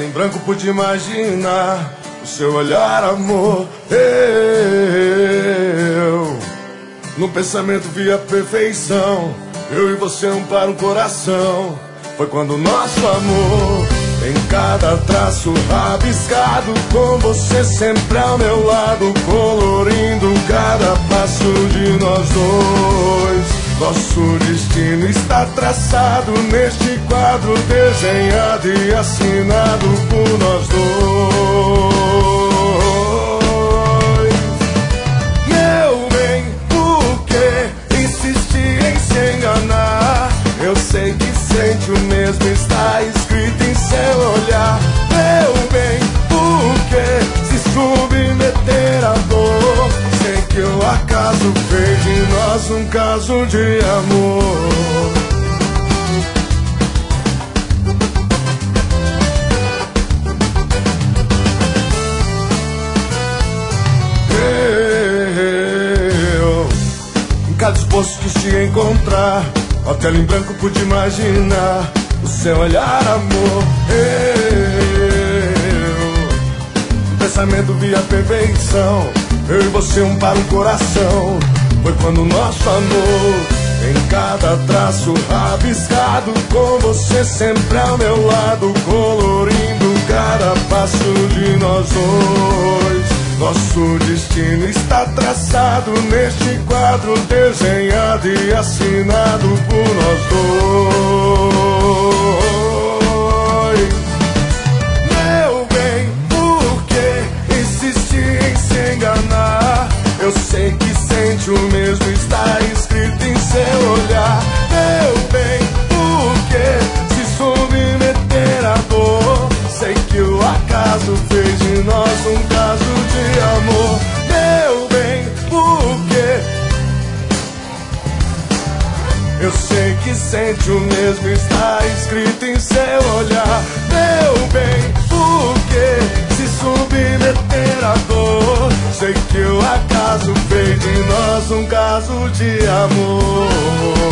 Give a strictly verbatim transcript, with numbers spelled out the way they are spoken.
tela em branco pude imaginar o seu olhar, amor. Eu, no pensamento vi a perfeição. Eu e você um para um coração. Foi quando nosso amor, em cada traço rabiscado, com você sempre ao meu lado, colorindo cada passo de nós dois. Nosso destino está traçado neste quadro, desenhado e assinado por nós dois. E eu bem, por que insistir em se enganar? Eu sei que sente o mesmo, está escrito em seu olhar. Meu bem, por que se submeter à dor? Sei que o acaso fez de nós um caso de amor. Eu, em cada esboço quis te encontrar, a tela em branco pude imaginar o seu olhar, amor. Eu, no pensamento vi a perfeição. Eu e você um para um coração. Foi quando nosso amor, em cada traço rabiscado, com você sempre ao meu lado, colorindo cada passo de nós dois. Nosso destino está traçado neste quadro, desenhado e assinado por nós dois. Meu bem, por que insistir em se enganar? Eu sei que sente o mesmo, está escrito em seu olhar. Meu bem, por que se submeter à dor? Sei que o acaso fez de nós um caso de amor. Meu bem, por que? Eu sei que sente o mesmo, está escrito em seu olhar. Meu bem, por que se submeter à dor? Sei que o acaso fez de nós um caso de amor.